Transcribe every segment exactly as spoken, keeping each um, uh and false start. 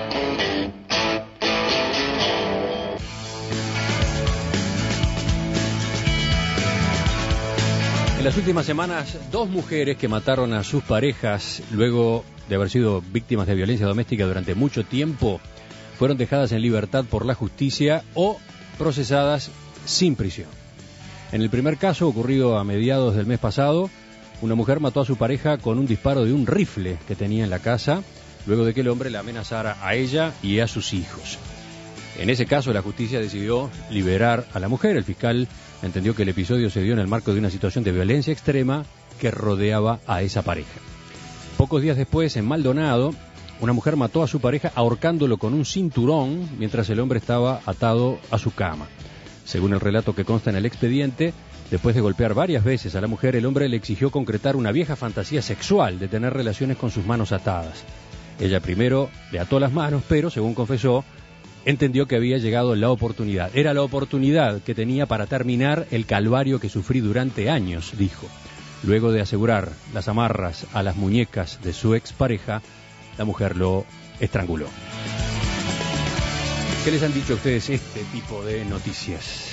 En las últimas semanas, dos mujeres que mataron a sus parejas luego de haber sido víctimas de violencia doméstica durante mucho tiempo fueron dejadas en libertad por la justicia o procesadas sin prisión. En el primer caso, ocurrido a mediados del mes pasado, una mujer mató a su pareja con un disparo de un rifle que tenía en la casa, luego de que el hombre la amenazara a ella y a sus hijos. En ese caso, la justicia decidió liberar a la mujer. El fiscal entendió que el episodio se dio en el marco de una situación de violencia extrema que rodeaba a esa pareja. Pocos días después, en Maldonado, una mujer mató a su pareja ahorcándolo con un cinturón mientras el hombre estaba atado a su cama. Según el relato que consta en el expediente, después de golpear varias veces a la mujer, el hombre le exigió concretar una vieja fantasía sexual de tener relaciones con sus manos atadas. Ella primero le ató las manos, pero, según confesó, entendió que había llegado la oportunidad. Era la oportunidad que tenía para terminar el calvario que sufrí durante años, dijo. Luego de asegurar las amarras a las muñecas de su expareja, la mujer lo estranguló. ¿Qué les han dicho a ustedes este tipo de noticias?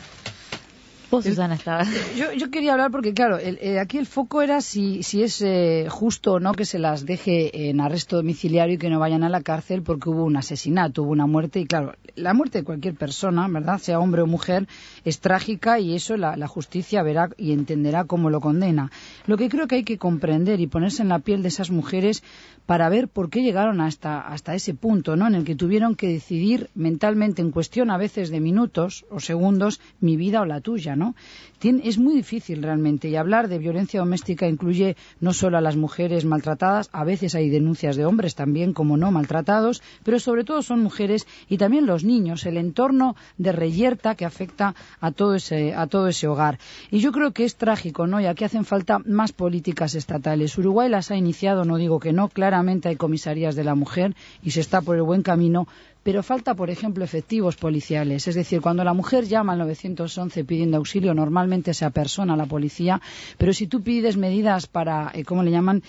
Vos, Susana, estabas. Yo, yo quería hablar porque, claro, el, eh, aquí el foco era si, si es eh, justo o no que se las deje en arresto domiciliario y que no vayan a la cárcel porque hubo un asesinato, hubo una muerte. Y, claro, la muerte de cualquier persona, ¿verdad?, sea hombre o mujer, es trágica y eso la, la justicia verá y entenderá cómo lo condena. Lo que creo que hay que comprender y ponerse en la piel de esas mujeres para ver por qué llegaron hasta, hasta ese punto, ¿no?, en el que tuvieron que decidir mentalmente, en cuestión a veces de minutos o segundos, mi vida o la tuya, ¿no? Tiene, es muy difícil realmente, y hablar de violencia doméstica incluye no solo a las mujeres maltratadas, a veces hay denuncias de hombres también, como no, maltratados, pero sobre todo son mujeres y también los niños, el entorno de reyerta que afecta a todo ese, a todo ese hogar. Y yo creo que es trágico, ¿no?, y aquí hacen falta más políticas estatales. Uruguay las ha iniciado, no digo que no, claramente hay comisarías de la mujer y se está por el buen camino, pero falta, por ejemplo, efectivos policiales. Es decir, cuando la mujer llama al nueve once pidiendo auxilio, normalmente se apersona a la policía, pero si tú pides medidas para, eh, ¿cómo le llaman?,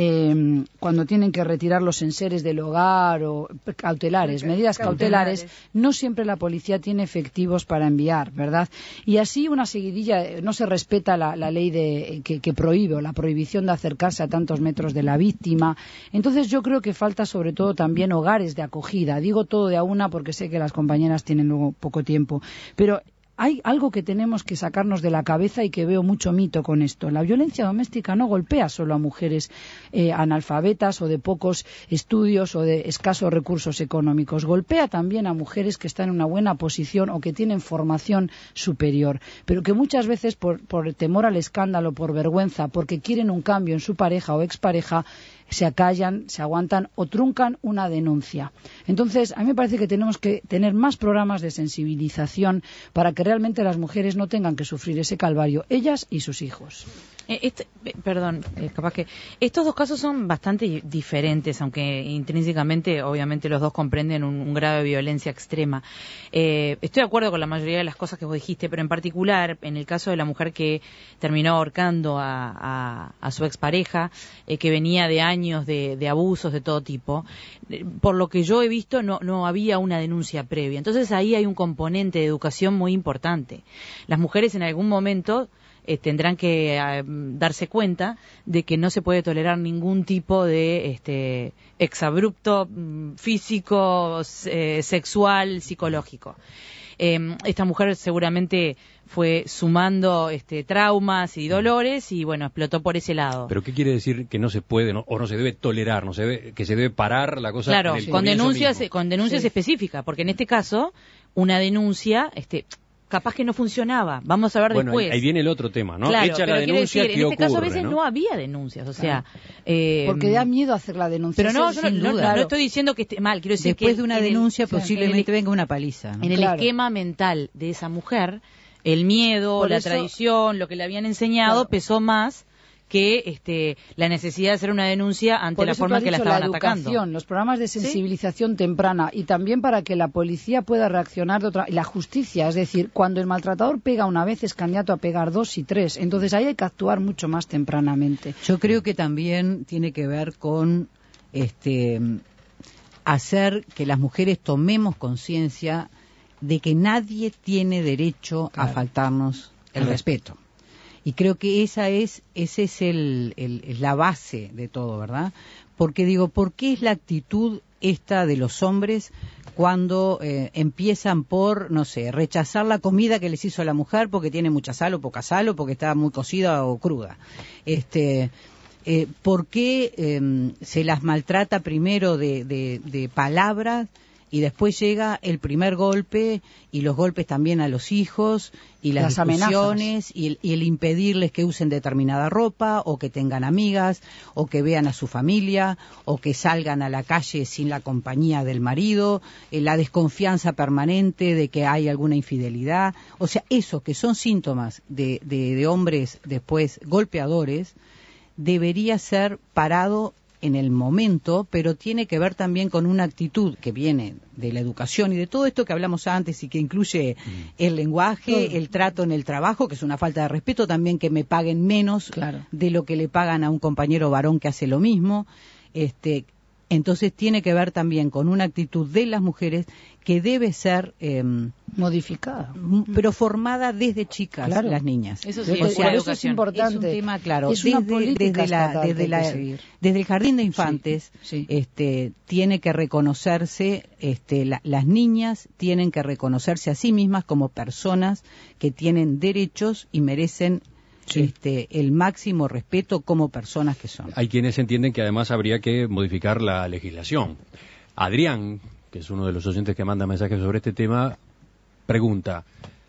eh, cuando tienen que retirar los enseres del hogar o cautelares, medidas cautelares, no siempre la policía tiene efectivos para enviar, ¿verdad? Y así una seguidilla, no se respeta la, la ley de, que, que prohíbe, o la prohibición de acercarse a tantos metros de la víctima. Entonces yo creo que falta sobre todo también hogares de acogida. Digo todo de a una porque sé que las compañeras tienen luego poco tiempo, pero hay algo que tenemos que sacarnos de la cabeza y que veo mucho mito con esto. La violencia doméstica no golpea solo a mujeres eh, analfabetas o de pocos estudios o de escasos recursos económicos. Golpea también a mujeres que están en una buena posición o que tienen formación superior, pero que muchas veces por, por temor al escándalo, por vergüenza, porque quieren un cambio en su pareja o expareja, se acallan, se aguantan o truncan una denuncia. Entonces, a mí me parece que tenemos que tener más programas de sensibilización para que realmente las mujeres no tengan que sufrir ese calvario, ellas y sus hijos. Eh, este, perdón, eh, capaz que estos dos casos son bastante diferentes, aunque intrínsecamente, obviamente, los dos comprenden un, un grado de violencia extrema. Eh, estoy de acuerdo con la mayoría de las cosas que vos dijiste, pero en particular, en el caso de la mujer que terminó ahorcando a, a, a su expareja, eh, que venía de años de, de abusos de todo tipo, eh, por lo que yo he visto, no, no había una denuncia previa. Entonces ahí hay un componente de educación muy importante. Las mujeres en algún momento Eh, tendrán que eh, darse cuenta de que no se puede tolerar ningún tipo de este, exabrupto mm, físico, eh, sexual, psicológico. Eh, esta mujer seguramente fue sumando este, traumas y dolores y, bueno, explotó por ese lado. ¿Pero qué quiere decir que no se puede no, o no se debe tolerar, no se debe, que se debe parar la cosa? Claro, en el con denuncias, mismo? con denuncias Sí. específicas, porque en este caso, una denuncia... este capaz que no funcionaba, vamos a ver bueno, después. Ahí, ahí viene el otro tema, ¿no? Claro, Echa pero la denuncia, decir, ¿qué en este ocurre, caso a veces ¿no? no había denuncias, o sea... Claro. Eh, Porque da miedo hacer la denuncia. Pero no, Eso, yo no, sin no, duda. no, no estoy diciendo que esté mal, quiero decir Después que de una en denuncia el, posiblemente en el, venga una paliza, ¿no? En el Claro. esquema mental de esa mujer, el miedo, Por la eso, tradición, lo que le habían enseñado, claro, pesó más que este, la necesidad de hacer una denuncia ante por la eso forma en que la dicho, estaban la educación, atacando. los programas de sensibilización temprana y también para que la policía pueda reaccionar de otra, y la justicia, es decir, cuando el maltratador pega una vez es candidato a pegar dos y tres, entonces ahí hay que actuar mucho más tempranamente. Yo creo que también tiene que ver con este hacer que las mujeres tomemos conciencia de que nadie tiene derecho claro. a faltarnos el claro. respeto. Y creo que esa es, ese es el, el, es la base de todo, ¿verdad? Porque digo, ¿por qué es la actitud esta de los hombres cuando eh, empiezan por, no sé, rechazar la comida que les hizo la mujer porque tiene mucha sal o poca sal o porque está muy cocida o cruda? Este, eh, ¿por qué eh, se las maltrata primero de, de, de palabras y después llega el primer golpe y los golpes también a los hijos y las, las discusiones y el, y el impedirles que usen determinada ropa o que tengan amigas o que vean a su familia o que salgan a la calle sin la compañía del marido, eh, la desconfianza permanente de que hay alguna infidelidad? O sea, eso que son síntomas de, de, de hombres después golpeadores debería ser parado en el momento, pero tiene que ver también con una actitud que viene de la educación y de todo esto que hablamos antes y que incluye mm. el lenguaje, mm. el trato en el trabajo, que es una falta de respeto también, que me paguen menos claro. de lo que le pagan a un compañero varón que hace lo mismo. Este, entonces tiene que ver también con una actitud de las mujeres que debe ser eh, modificada, pero formada desde chicas, claro. las niñas. Eso sí, o es, sea, eso es importante. Es un tema, claro, es una desde, desde, la, desde, la, desde el jardín de infantes, sí, sí. Este, tiene que reconocerse, este, la, las niñas tienen que reconocerse a sí mismas como personas que tienen derechos y merecen Sí. Este, el máximo respeto como personas que son. Hay quienes entienden que además habría que modificar la legislación. Adrián, que es uno de los oyentes que manda mensajes sobre este tema, pregunta,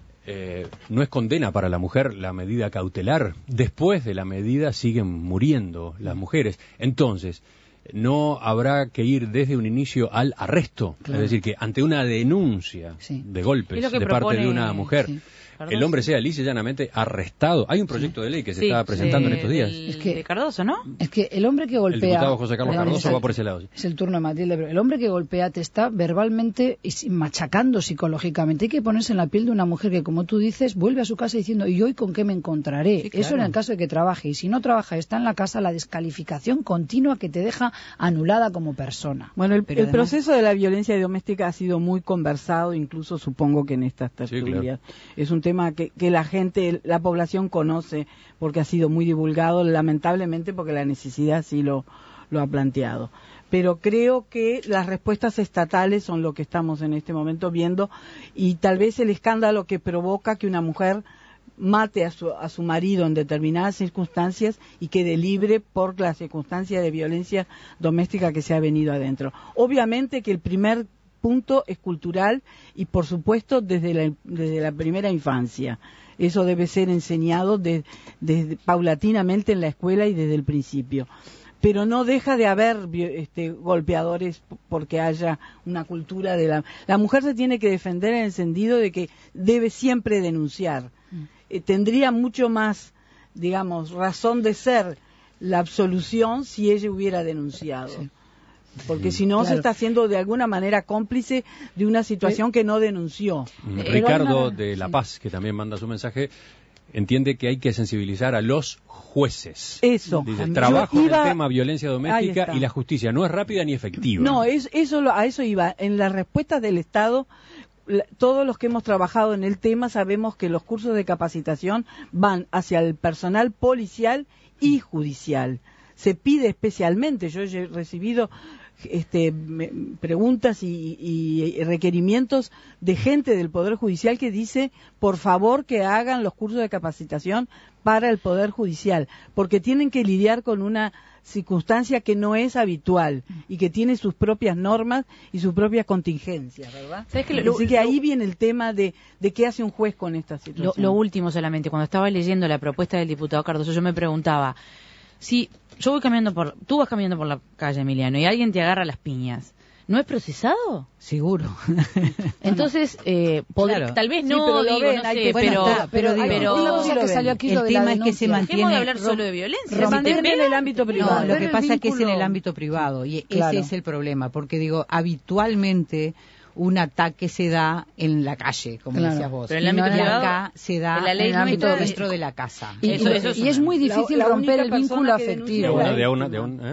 eh, ¿no es condena para la mujer la medida cautelar? Después de la medida siguen muriendo las mujeres. Entonces, ¿no habrá que ir desde un inicio al arresto? Claro. Es decir, que ante una denuncia sí. de golpes de propone, parte de una mujer, sí. el hombre sea lisa y llanamente arrestado. Hay un proyecto sí. de ley que se sí, está presentando de, en estos días. Del, es que, de Cardoso, ¿no? Es que el hombre que golpea... El diputado José Carlos Cardoso el, va por ese lado. Sí. Es el turno de Matilde, pero el hombre que golpea te está verbalmente y machacando psicológicamente. Hay que ponerse en la piel de una mujer que, como tú dices, vuelve a su casa diciendo, ¿y hoy con qué me encontraré? Sí, claro. Eso en el caso de que trabaje. Y si no trabaja, está en la casa, la descalificación continua que te deja anulada como persona. Bueno, el, pero el además... proceso de la violencia doméstica ha sido muy conversado, incluso supongo que en estas tertulias. Sí, claro. Es un tema que, que la gente, la población conoce porque ha sido muy divulgado, lamentablemente porque la necesidad sí lo, lo ha planteado. Pero creo que las respuestas estatales son lo que estamos en este momento viendo y tal vez el escándalo que provoca que una mujer mate a su, a su marido en determinadas circunstancias y quede libre por la circunstancia de violencia doméstica que se ha venido adentro. Obviamente que el primer punto es cultural y por supuesto desde la, desde la primera infancia. Eso debe ser enseñado de, de, paulatinamente en la escuela y desde el principio. Pero no deja de haber este, golpeadores porque haya una cultura de la... La mujer se tiene que defender en el sentido de que debe siempre denunciar. Mm. Eh, tendría mucho más, digamos, razón de ser la absolución si ella hubiera denunciado. Sí. Porque si no, claro, se está haciendo de alguna manera cómplice de una situación que no denunció. Ricardo de La Paz, que también manda su mensaje, entiende que hay que sensibilizar a los jueces. Eso. Dice, trabajo iba... en el tema violencia doméstica y la justicia no es rápida ni efectiva. No, es, eso a eso iba. En las respuestas del Estado, todos los que hemos trabajado en el tema sabemos que los cursos de capacitación van hacia el personal policial y judicial. Se pide especialmente, yo he recibido este, me, preguntas y, y requerimientos de gente del Poder Judicial que dice, por favor, que hagan los cursos de capacitación para el Poder Judicial, porque tienen que lidiar con una circunstancia que no es habitual y que tiene sus propias normas y sus propias contingencias, ¿verdad? ¿Sabes que lo, Así que lo, ahí viene el tema de, de qué hace un juez con esta situación. Lo, lo último solamente, cuando estaba leyendo la propuesta del diputado Cardoso, yo me preguntaba, si yo voy caminando por, tú vas caminando por la calle, Emiliano, y alguien te agarra las piñas, ¿no es procesado? Seguro. Entonces, eh, poder, claro. tal vez no, sí, pero, digo, ven, no sé, que, bueno, pero, está, pero, pero, pero una cosa que salió aquí, el tema es que se mantiene. Dejemos de hablar solo de violencia. Se mantiene en el ámbito privado. No, lo que pasa es que es en el ámbito privado y claro. ese es el problema, porque digo, habitualmente un ataque se da en la calle, como claro. decías vos. Pero en el ámbito y privado, acá se da en, la ley en el ámbito dentro de, de la casa. Y, eso, eso es, y es muy difícil la, la romper el vínculo afectivo. De una, de una, ¿eh?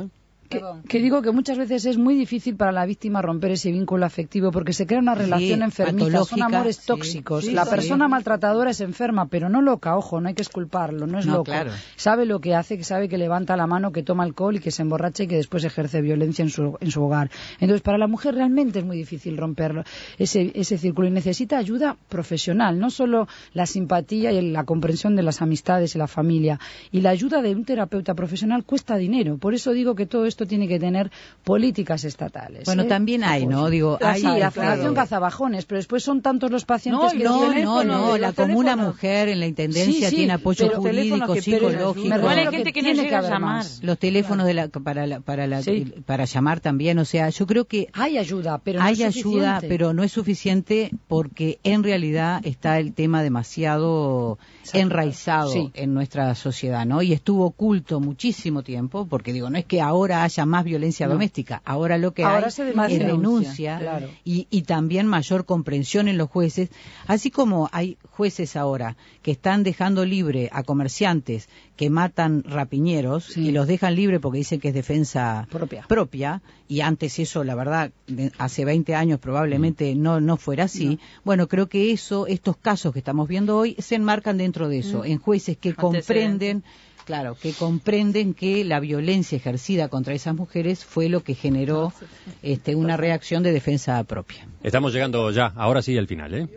Que, que digo que muchas veces es muy difícil para la víctima romper ese vínculo afectivo porque se crea una relación sí, enfermiza, son amores sí, tóxicos. Sí, la sí, persona sí. maltratadora es enferma, pero no loca, ojo, no hay que esculparlo, no es no, loco. Claro. Sabe lo que hace, que sabe que levanta la mano, que toma alcohol y que se emborracha y que después ejerce violencia en su, en su hogar. Entonces, para la mujer realmente es muy difícil romperlo, ese, ese círculo, y necesita ayuda profesional, no solo la simpatía y la comprensión de las amistades y la familia. Y la ayuda de un terapeuta profesional cuesta dinero. Por eso digo que todo esto tiene que tener políticas estatales. Bueno, ¿eh? también hay, ¿no? Digo, hay, sí, hay, la Fundación claro. Cazabajones, pero después son tantos los pacientes no, que no, tienen... No, no, no, la comuna mujer en la Intendencia sí, sí, tiene apoyo jurídico, que, psicológico. Igual hay gente que, que no llega a llamar. Más. Los teléfonos claro. de la, para, la, para, la, sí. para llamar también, o sea, yo creo que... Hay ayuda, pero no hay es suficiente. ayuda, pero no es suficiente porque en realidad está el tema demasiado Exacto. enraizado sí. en nuestra sociedad, ¿no? Y estuvo oculto muchísimo tiempo, porque digo, no es que ahora haya más violencia no. doméstica, ahora lo que ahora hay se es denuncia, denuncia claro. y, y también mayor comprensión en los jueces, así como hay jueces ahora que están dejando libre a comerciantes que matan rapiñeros sí. y los dejan libre porque dicen que es defensa propia. propia, y antes eso, la verdad, hace veinte años probablemente mm. no, no fuera así. No. Bueno, creo que eso, estos casos que estamos viendo hoy, se enmarcan dentro de eso, mm. en jueces que comprenden... Claro, que comprenden que la violencia ejercida contra esas mujeres fue lo que generó este, una reacción de defensa propia. Estamos llegando ya, ahora sí, al final, ¿eh?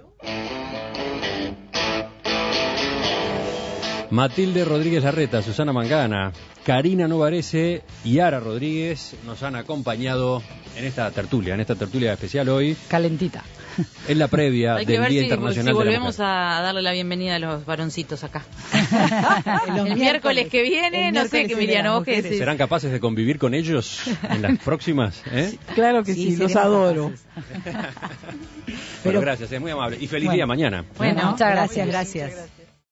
Matilde Rodríguez Larreta, Susana Mangana, Karina Novarese y Ara Rodríguez nos han acompañado en esta tertulia, en esta tertulia especial hoy. Calentita. En la previa Hay del que ver Día si, Internacional si de la volvemos Mujer. a darle la bienvenida a los varoncitos acá. el, el miércoles que viene, no sé qué, Emiliano, vos qué decís. ¿Serán capaces de convivir con ellos en las próximas? ¿eh? Sí, claro que sí, sí los adoro. Pero bueno, gracias, es muy amable. Y feliz bueno, día mañana. Bueno, muchas gracias. gracias. gracias.